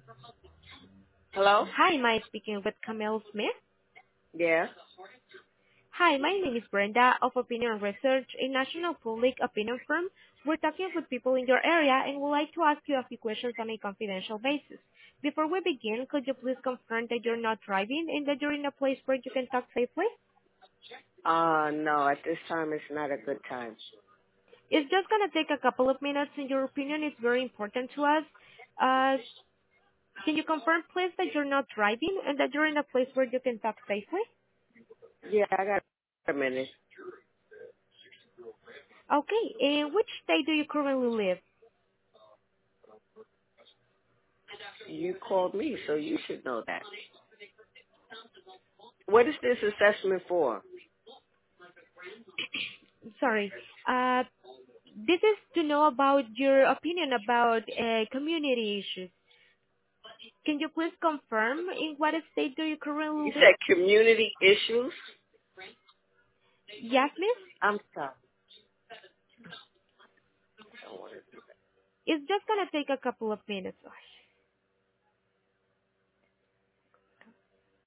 Hello? Hi, am I speaking with Camille Smith? Yeah. Hi, my name is Brenda of Opinion Research, a national public opinion firm. We're talking with people in your area and would like to ask you a few questions on a confidential basis. Before we begin, could you please confirm that you're not driving and that you're in a place where you can talk safely? No, at this time it's not a good time. It's just going to take a couple of minutes. In your opinion, it's very important to us. Uh, can you confirm, please, that you're not driving and that you're in a place where you can talk safely? Yeah, I got a minute. Okay, in which state do you currently live? You called me, so you should know that. What is this assessment for? Sorry. This is to know about your opinion about community issues. Can you please confirm in what state do you You currently live? said community issues? Yes, miss? I'm sorry. I don't want to do It's just gonna take a couple of minutes.